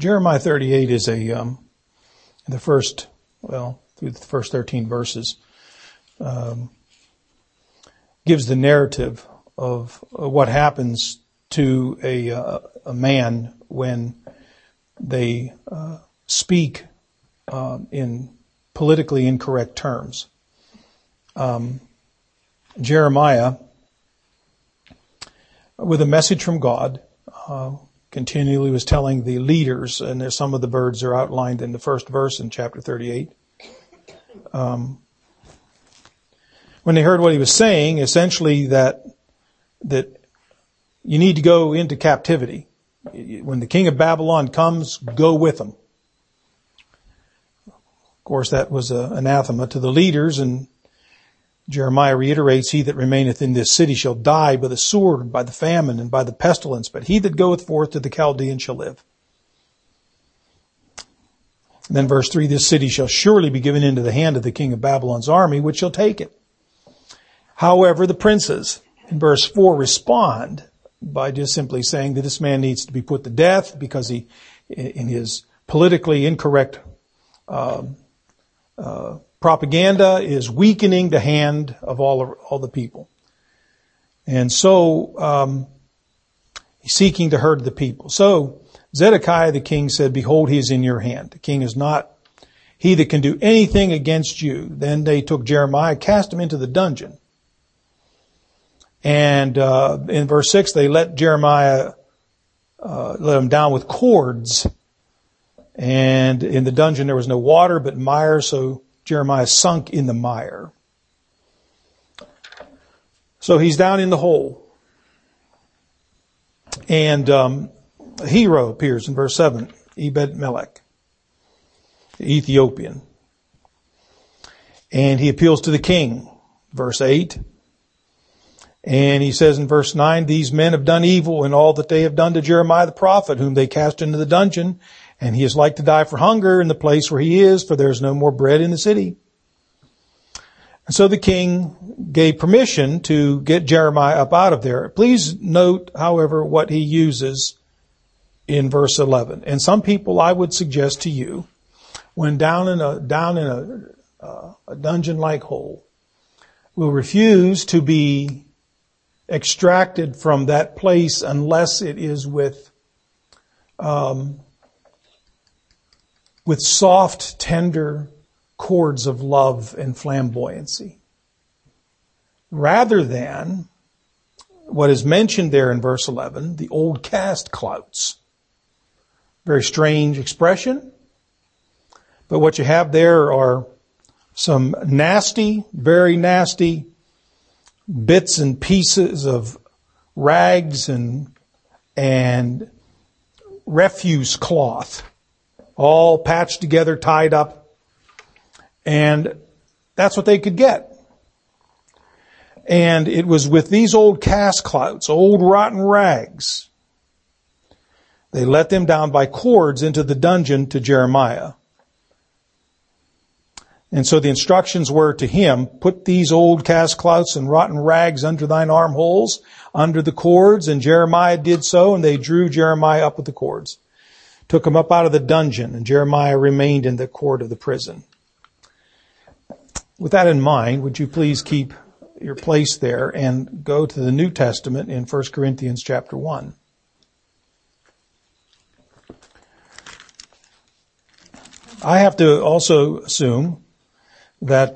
Jeremiah 38 is through the first 13 verses, gives the narrative of what happens to a man when they speak in politically incorrect terms. Jeremiah, with a message from God, continually was telling the leaders, and there's some of the words are outlined in the first verse in chapter 38. When they heard what he was saying, essentially that you need to go into captivity. When the king of Babylon comes, go with him. Of course, that was anathema to the leaders, and Jeremiah reiterates, he that remaineth in this city shall die by the sword, by the famine, and by the pestilence, but he that goeth forth to the Chaldeans shall live. And then verse 3, this city shall surely be given into the hand of the king of Babylon's army, which shall take it. However, the princes, in verse 4, respond by just simply saying that this man needs to be put to death because he, in his politically incorrect propaganda, is weakening the hand of all the people. And so he's seeking to herd the people. So Zedekiah the king said, behold, he is in your hand. The king is not he that can do anything against you. Then they took Jeremiah, cast him into the dungeon. And in verse 6, they let Jeremiah let him down with cords. And in the dungeon there was no water but mire, so Jeremiah sunk in the mire. So he's down in the hole. And a hero appears in verse 7, Ebed-Melech, the Ethiopian. And he appeals to the king, verse 8. And he says in verse 9, these men have done evil in all that they have done to Jeremiah the prophet, whom they cast into the dungeon. And he is like to die for hunger in the place where he is, for there is no more bread in the city. And so the king gave permission to get Jeremiah up out of there. Please note, however, what he uses in verse 11. And some people, I would suggest to you, when down in a dungeon-like hole, will refuse to be extracted from that place unless it is with soft, tender cords of love and flamboyancy, rather than what is mentioned there in verse 11, the old cast clouts. Very strange expression, but what you have there are some nasty, very nasty bits and pieces of rags and refuse cloth, all patched together, tied up. And that's what they could get. And it was with these old cast clouts, old rotten rags, they let them down by cords into the dungeon to Jeremiah. And so the instructions were to him, put these old cast clouts and rotten rags under thine armholes, under the cords. And Jeremiah did so, and they drew Jeremiah up with the cords. Took him up out of the dungeon, and Jeremiah remained in the court of the prison. With that in mind, would you please keep your place there and go to the New Testament in 1 Corinthians chapter 1. I have to also assume that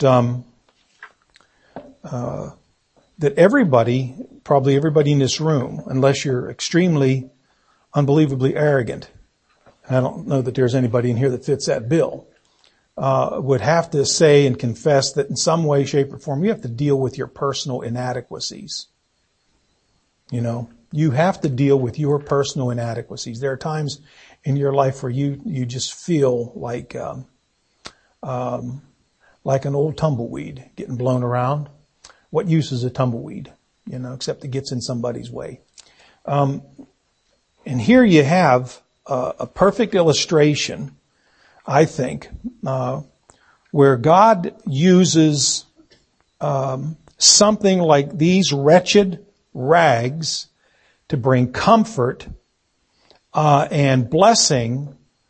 that everybody, probably everybody in this room, unless you're extremely, unbelievably arrogant, and I don't know that there's anybody in here that fits that bill, would have to say and confess that in some way, shape, or form, you have to deal with your personal inadequacies. You know, you have to deal with your personal inadequacies. There are times in your life where you just feel like an old tumbleweed getting blown around. What use is a tumbleweed, you know, except it gets in somebody's way. And here you have a perfect illustration, I think, where God uses something like these wretched rags to bring comfort and blessing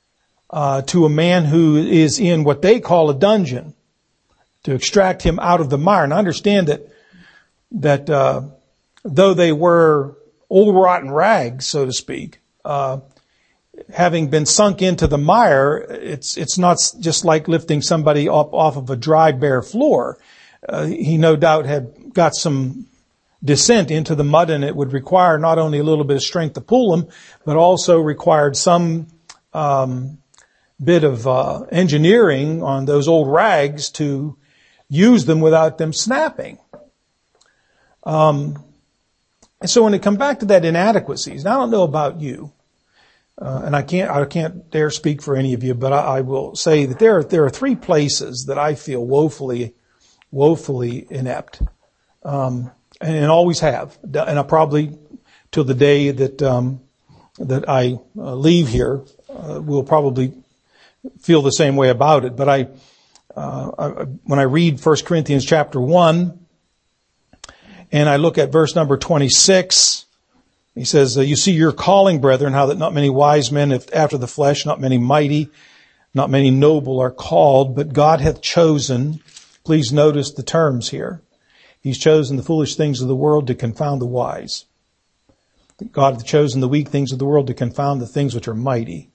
to a man who is in what they call a dungeon, to extract him out of the mire. And understand that though they were old rotten rags, so to speak, having been sunk into the mire, it's not just like lifting somebody up off of a dry, bare floor. He no doubt had got some descent into the mud, and it would require not only a little bit of strength to pull them, but also required some bit of engineering on those old rags to use them without them snapping. And so when it comes back to that inadequacies, and I don't know about you, and I can't dare speak for any of you, but I will say that there are three places that I feel woefully inept, and always have, and I probably till the day that I leave here will probably feel the same way about it. But when I read 1 Corinthians chapter 1, and I look at verse number 26. He says, you see your calling, brethren, how that not many wise men after the flesh, not many mighty, not many noble are called, but God hath chosen. Please notice the terms here. He's chosen the foolish things of the world to confound the wise. God hath chosen the weak things of the world to confound the things which are mighty.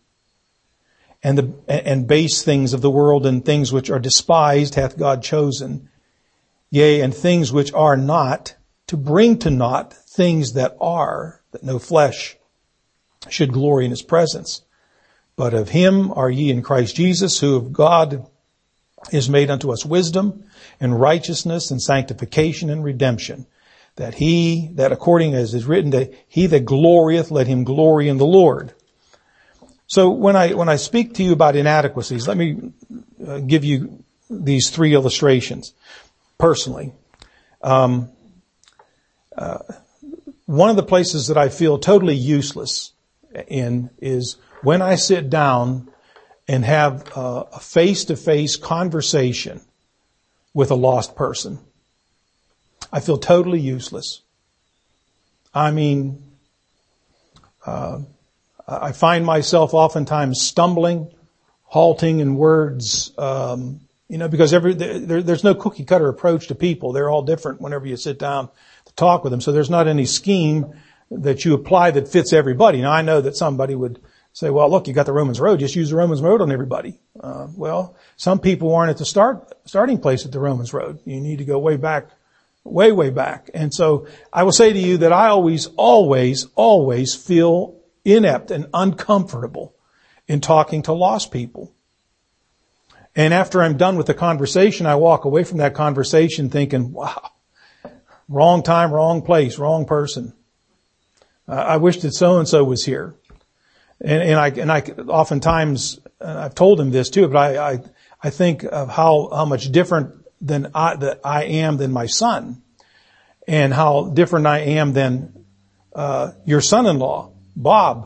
And base things of the world and things which are despised hath God chosen. Yea, and things which are not, to bring to naught things that are, that no flesh should glory in his presence. But of him are ye in Christ Jesus, who of God is made unto us wisdom and righteousness and sanctification and redemption. That according as is written, that he that glorieth, let him glory in the Lord. So when I speak to you about inadequacies, let me give you these three illustrations personally. One of the places that I feel totally useless in is when I sit down and have a face-to-face conversation with a lost person. I feel totally useless. I mean, I find myself oftentimes stumbling, halting in words, because there's no cookie cutter approach to people. They're all different whenever you sit down to talk with them. So there's not any scheme that you apply that fits everybody. Now I know that somebody would say, well, look, you got the Romans Road. Just use the Romans Road on everybody. Well, some people aren't at the starting place at the Romans Road. You need to go way back. And so I will say to you that I always feel inept and uncomfortable in talking to lost people. And after I'm done with the conversation, I walk away from that conversation thinking, wow, wrong time, wrong place, wrong person. I wish that so-and-so was here. And I oftentimes, I've told him this too, but I think of how much different that I am than my son, and how different I am than your son-in-law, Bob.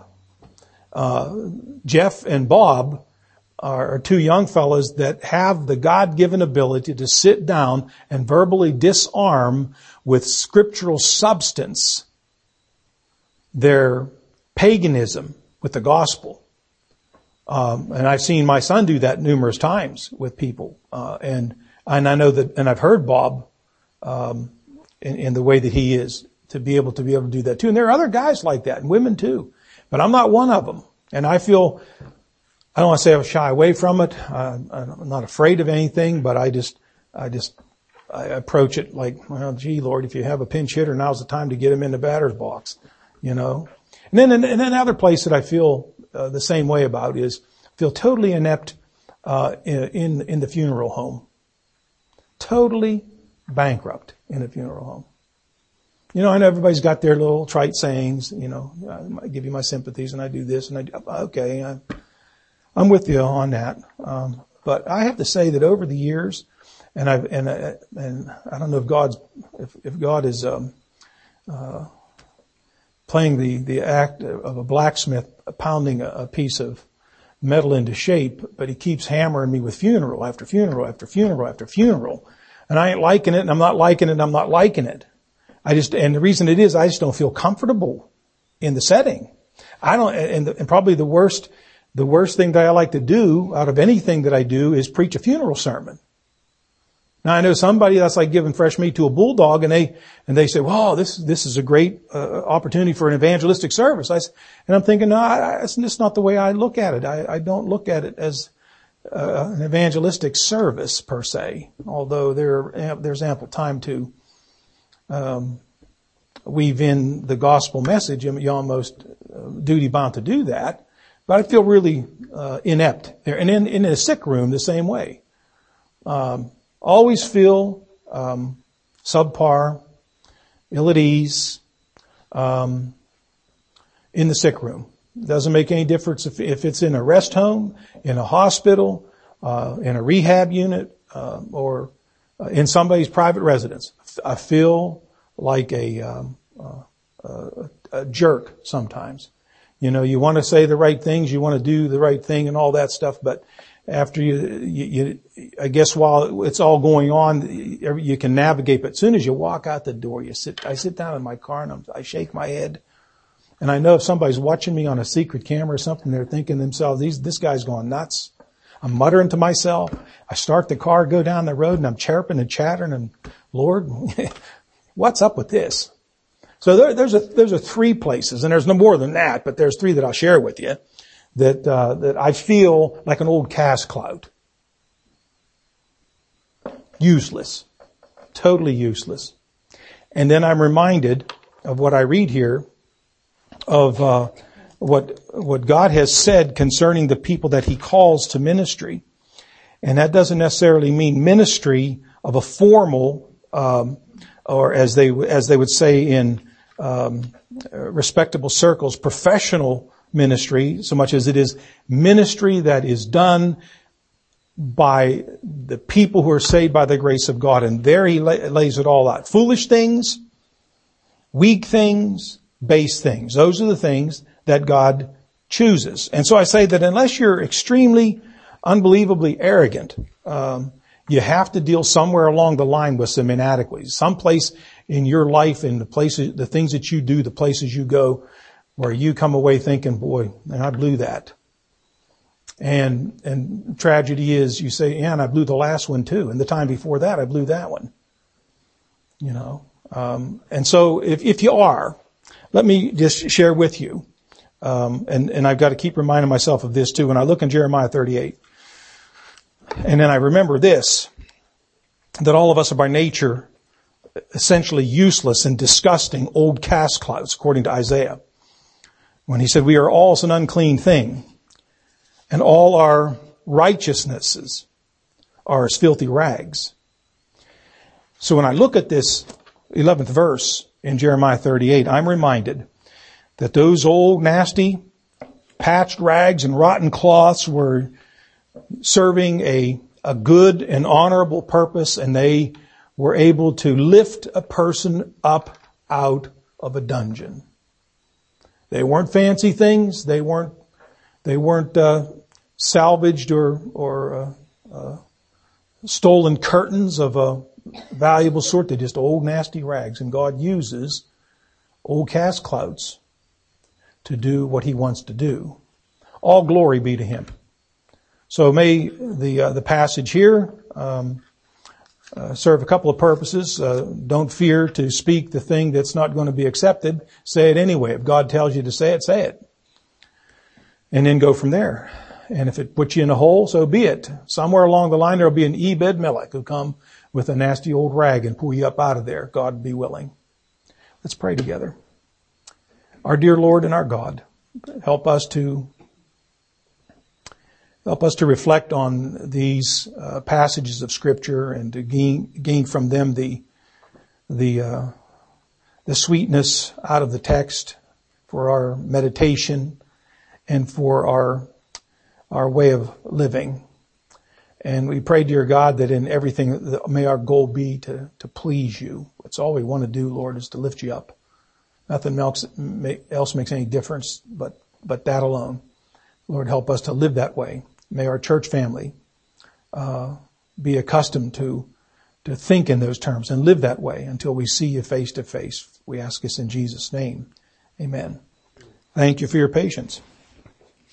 Jeff and Bob are two young fellows that have the God-given ability to sit down and verbally disarm with scriptural substance their paganism with the gospel. And I've seen my son do that numerous times with people. And I know that, and I've heard Bob, in the way that he is, to be able to do that too. And there are other guys like that, and women too. But I'm not one of them. And I don't want to say I shy away from it. I'm not afraid of anything, but I approach it like, well, gee, Lord, if you have a pinch hitter, now's the time to get him in the batter's box, And then another place that I feel the same way about is feel totally inept in the funeral home. Totally bankrupt in a funeral home. I know everybody's got their little trite sayings, I give you my sympathies and I do this and I do, okay, I'm with you on that. But I have to say that over the years, and I don't know if God is, playing the act of a blacksmith pounding a piece of metal into shape, but he keeps hammering me with funeral after funeral after funeral after funeral. And I ain't liking it, and I'm not liking it, and I'm not liking it. And the reason it is, I just don't feel comfortable in the setting. And probably the worst the worst thing that I like to do out of anything that I do is preach a funeral sermon. Now I know somebody that's like giving fresh meat to a bulldog, and they say, "Well, this is a great opportunity for an evangelistic service." And I'm thinking, no, it's just not the way I look at it. I don't look at it as an evangelistic service per se, although there's ample time to weave in the gospel message. You're almost duty bound to do that. But I feel really inept there, and in a sick room the same way. Always feel subpar, ill at ease in the sick room. Doesn't make any difference if it's in a rest home, in a hospital, in a rehab unit, or in somebody's private residence. I feel like a jerk sometimes. You know, you want to say the right things, you want to do the right thing and all that stuff, but after you I guess while it's all going on, you can navigate, but as soon as you walk out the door, I sit down in my car and I shake my head. And I know if somebody's watching me on a secret camera or something, they're thinking to themselves, this guy's going nuts. I'm muttering to myself. I start the car, go down the road, and I'm chirping and chattering, and Lord, what's up with this? So there's a three places, and there's no more than that, but there's three that I'll share with you that I feel like an old cast clout. Useless. Totally useless. And then I'm reminded of what I read here of what God has said concerning the people that He calls to ministry. And that doesn't necessarily mean ministry of a formal, or as they would say in respectable circles, professional ministry, so much as it is ministry that is done by the people who are saved by the grace of God. And there He lays it all out. Foolish things, weak things, base things. Those are the things that God chooses. And so I say that unless you're extremely, unbelievably arrogant, you have to deal somewhere along the line with some inadequacies. Someplace in your life, in the things that you do, the places you go, where you come away thinking, boy, I blew that. And tragedy is you say, yeah, and I blew the last one too. And the time before that, I blew that one. You know, and so if you are, let me just share with you, and I've got to keep reminding myself of this too. When I look in Jeremiah 38, and then I remember this, that all of us are by nature essentially useless and disgusting old cast clouts, according to Isaiah. When he said, we are all an unclean thing, and all our righteousnesses are as filthy rags. So when I look at this 11th verse in Jeremiah 38, I'm reminded that those old nasty patched rags and rotten cloths were serving a good and honorable purpose, and they were able to lift a person up out of a dungeon. They weren't fancy things. They weren't salvaged or stolen curtains of a valuable sort. They're just old nasty rags. And God uses old cast clouts to do what He wants to do. All glory be to Him. So may the passage here serve a couple of purposes. Don't fear to speak the thing that's not going to be accepted. Say it anyway. If God tells you to say it, say it. And then go from there. And if it puts you in a hole, so be it. Somewhere along the line, there'll be an Ebed-Melech who come with a nasty old rag and pull you up out of there. God be willing. Let's pray together. Our dear Lord and our God, help us to reflect on these passages of Scripture and to gain from them the sweetness out of the text for our meditation and for our way of living. And we pray, dear God, that in everything, may our goal be to please You. That's all we want to do, Lord, is to lift You up. Nothing else makes any difference but that alone. Lord, help us to live that way. May our church family be accustomed to think in those terms and live that way until we see You face to face. We ask this in Jesus' name. Amen. Thank you for your patience.